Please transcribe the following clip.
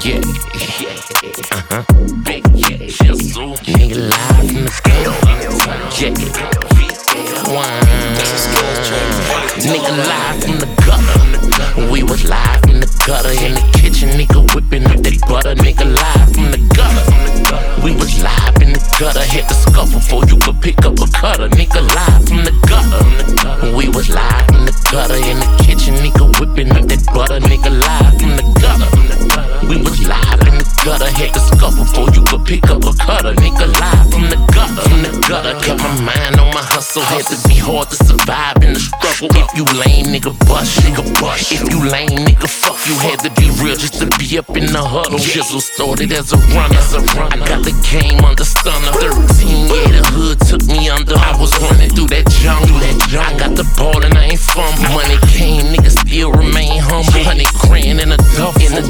Yeah, big shizzle. Nigga live from the ghetto. Nigga live from the gutter. We was live from the gutter. In the kitchen, nigga whipping up that butter. Nigga live from the gutter. We was live in the gutter. Hit the scuffle before you could pick up a cutter. Nigga live from the gutter. We was live from the gutter. In the kitchen, nigga whipping up that butter. Nigga live from the gutter. We was live in the gutter. Hit the scuffle before you could pick up a cutter. Nigga live from the gutter. From the gutter. Kept my mind on my hustle. Had to be hard to survive in the struggle. If you lame, nigga bust. If you lame, nigga fuck. You had to be real just to be up in the huddle. Jizzle started as a runner. I got the game under stunner. 13, yeah, the hood took me under. I was running through that jungle. I got the ball and I ain't fumble. Money came, niggas still remain humble. 100 grand in a duffel.